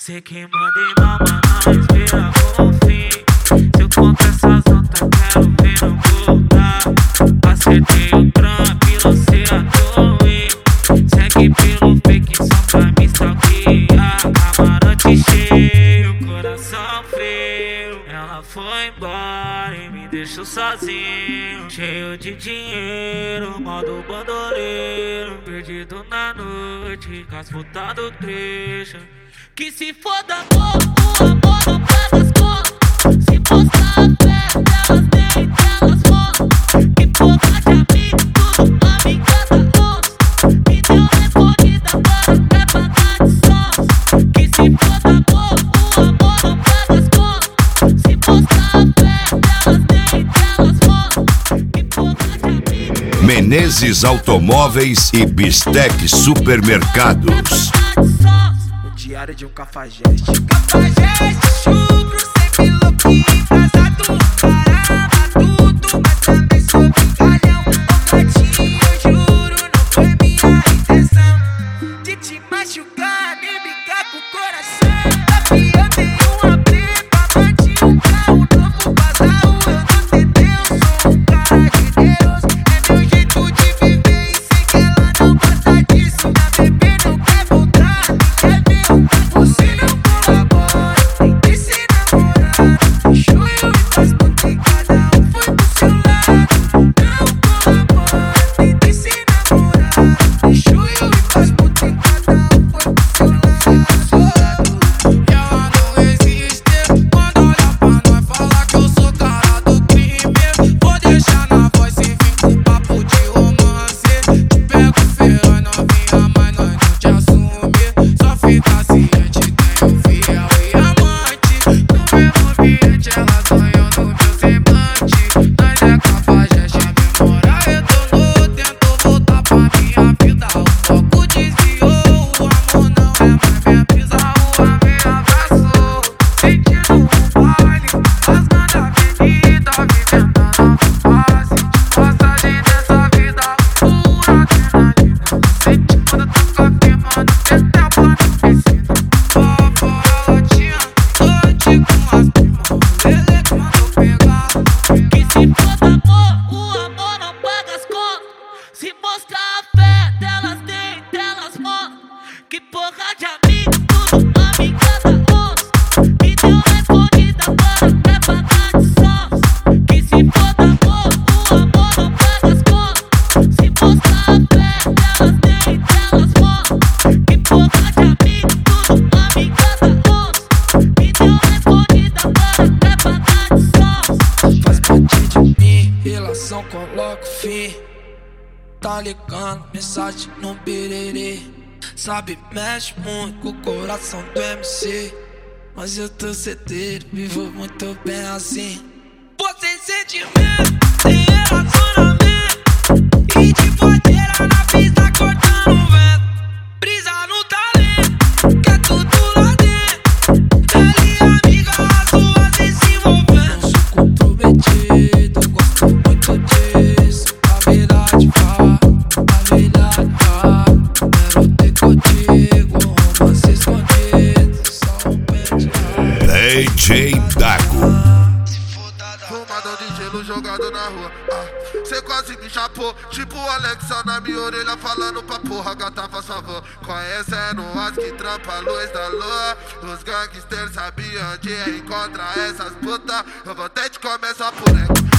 Sei que mandei mal, mas nós vira o fim. Se eu contar essas notas, quero ver não voltar. Acertei o trampo e lancei a torre. Segue pelo fake só pra me stalkear. Camarote cheio, coração frio. Ela foi embora e me deixou sozinho, cheio de dinheiro, modo bandoleiro. Perdido na noite, com as putas do trecho. Que se foda amor, o amor não paga as contas. Se postar a fé delas, nem delas fotos. Que porra de amigo, tudo amiga da onça. Me deu respondida, agora quer pagar de sons. Que se foda amor, o amor não paga as contas. Se postar a fé delas, nem delas fotos. Que porra de amigo. Menezes Automóveis e Bistec Supermercados. Diário de um cafajeste. Cafajeste, chucro, sempre louco e embrasado. Parava tudo, mas também sou brincalhão. Ô gatinho, eu juro, não foi minha intenção de te machucar, nem brincar com o coração. Papi, eu tenho uma prepa, bati um carro novo, bazarro, eu não tentei, eu sou um cara de Deus. É meu jeito de viver e sei que ela não gosta disso. Minha bebê não quer voltar, quer ver. Você não colabora, tem que ser namorado. Chuio e faz puta e cada um foi pro seu lado. Não colabora, tem que ser namorado. Chuio e faz puta e cada um foi pro seu lado. E ela não existe, quando olha pra nós fala que eu sou cara do crime. Vou deixar na voz sem vir com papo de romance. Te pego feio, novinha, mas nós não te assume. Só fica ciente, tenho fiel e amante. No mesmo ambiente ela sonhou no meu semblante. Nós é cafajeste, a memória retornou. Tentou voltar pra minha vida, o foco desviou. O amor não é mais minha brisa, o amor me abraçou. Sentindo um baile, rasgando a avenida, vivendo a nova fase. Passagem dessa vida, pura adrenalina. Sente quando eu tô confirmando que esse é o plano piscina. Fora latinha, noite com as primas. Ele mandou pegar. Que se foda amor, o amor não paga as contas. Se mostrar a fé delas, nem delas mostram. Que porra de amigo, tudo amiga da onça. Me deu respondida, agora quer pagar de sons. Que se foda amor, o amor não paga as contas. Se mostrar a fé delas, nem delas mostram. Que porra de amigo, tudo amiga da onça. Me deu respondida, agora quer pagar de sons. Faz parte de mim, relação coloca fim. Tá ligando, mensagem no birerê. Sabe, mexe muito com o coração do MC. Mas eu tô certeiro, vivo muito bem assim. Você sentimento, sem relacionamento. E de boteira na pista cortando o vento. Brisa no talento, que é tudo lá dentro. Ela e amiga, as duas se envolvendo. Eu sou comprometido, gosto muito disso. A verdade fala, a verdade fala. Quero ter contigo, romance escondido. Só um penteado. DJ Dago. Fumadão de gelo jogado na rua. Cê quase me chapou, tipo o Alexa na minha orelha falando pra porra, gata faz favor. Conhecendo as que trampa a luz da lua. Os gangsters sabiam onde encontrar essas putas. Eu vou ter de começar por ela.